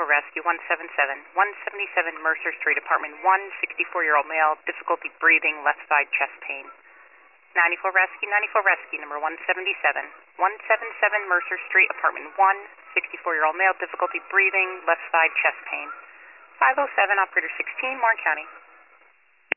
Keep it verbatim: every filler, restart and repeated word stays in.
for rescue, one seven seven. one seventy-seven Mercer Street, apartment one, sixty-four-year-old male, difficulty breathing, left side chest pain. ninety-four rescue, ninety-four rescue, number one seventy-seven. one seventy-seven Mercer Street, apartment one, sixty-four-year-old male, difficulty breathing, left side chest pain. five oh seven, operator sixteen, Warren County.